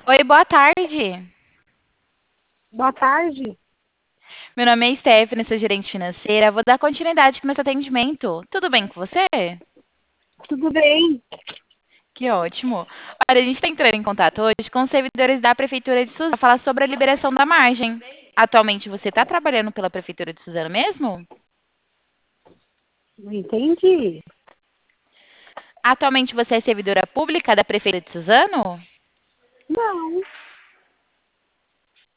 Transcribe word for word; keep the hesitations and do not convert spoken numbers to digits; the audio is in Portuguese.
Oi, boa tarde. Boa tarde. Meu nome é Stephanie, sou gerente financeira. Vou dar continuidade com o meu atendimento. Tudo bem com você? Tudo bem? Que ótimo. Olha, a gente está entrando em contato hoje com os servidores da Prefeitura de Suzano para falar sobre a liberação da margem. Atualmente você está trabalhando pela Prefeitura de Suzano mesmo? Não entendi. Atualmente você é servidora pública da Prefeitura de Suzano? Não.